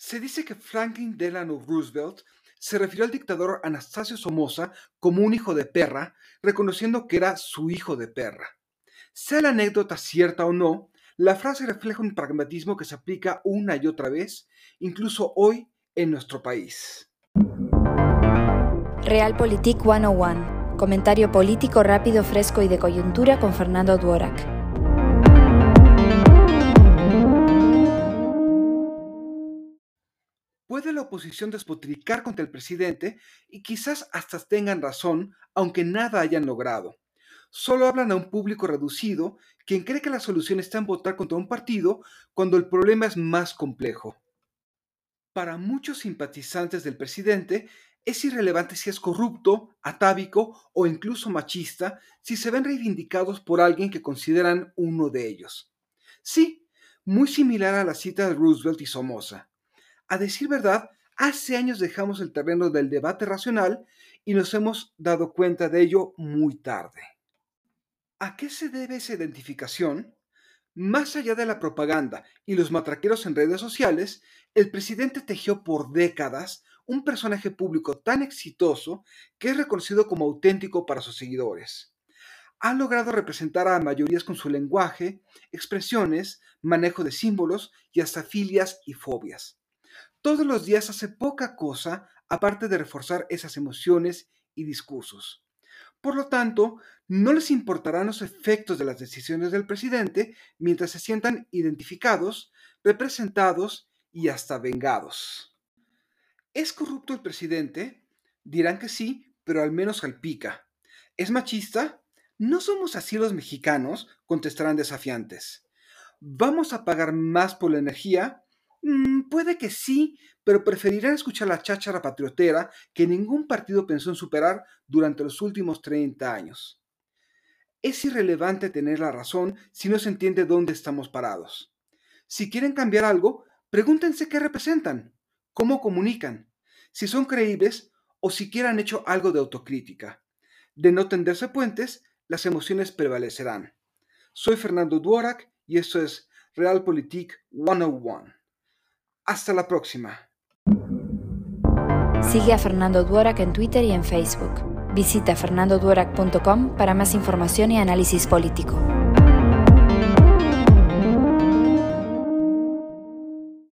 Se dice que Franklin Delano Roosevelt se refirió al dictador Anastasio Somoza como un hijo de perra, reconociendo que era su hijo de perra. Sea la anécdota cierta o no, la frase refleja un pragmatismo que se aplica una y otra vez, incluso hoy en nuestro país. Realpolitik 101. Comentario político rápido, fresco y de coyuntura con Fernando Dworak. ¿Puede la oposición despotricar contra el presidente y quizás hasta tengan razón, aunque nada hayan logrado? Solo hablan a un público reducido, quien cree que la solución está en votar contra un partido cuando el problema es más complejo. Para muchos simpatizantes del presidente, es irrelevante si es corrupto, atávico o incluso machista si se ven reivindicados por alguien que consideran uno de ellos. Sí, muy similar a la cita de Roosevelt y Somoza. A decir verdad, hace años dejamos el terreno del debate racional y nos hemos dado cuenta de ello muy tarde. ¿A qué se debe esa identificación? Más allá de la propaganda y los matraqueros en redes sociales, el presidente tejió por décadas un personaje público tan exitoso que es reconocido como auténtico para sus seguidores. Ha logrado representar a mayorías con su lenguaje, expresiones, manejo de símbolos y hasta filias y fobias. Todos los días hace poca cosa aparte de reforzar esas emociones y discursos. Por lo tanto, no les importarán los efectos de las decisiones del presidente mientras se sientan identificados, representados y hasta vengados. ¿Es corrupto el presidente? Dirán que sí, pero al menos salpica. ¿Es machista? No somos así los mexicanos, contestarán desafiantes. ¿Vamos a pagar más por la energía? Puede que sí, pero preferirán escuchar la cháchara patriotera que ningún partido pensó en superar durante los últimos 30 años. Es irrelevante tener la razón si no se entiende dónde estamos parados. Si quieren cambiar algo, pregúntense qué representan, cómo comunican, si son creíbles o siquiera han hecho algo de autocrítica. De no tenderse puentes, las emociones prevalecerán. Soy Fernando Dworak y esto es Realpolitik 101. Hasta la próxima. Sigue a Fernando Dworak en Twitter y en Facebook. Visita fernandodworak.com para más información y análisis político.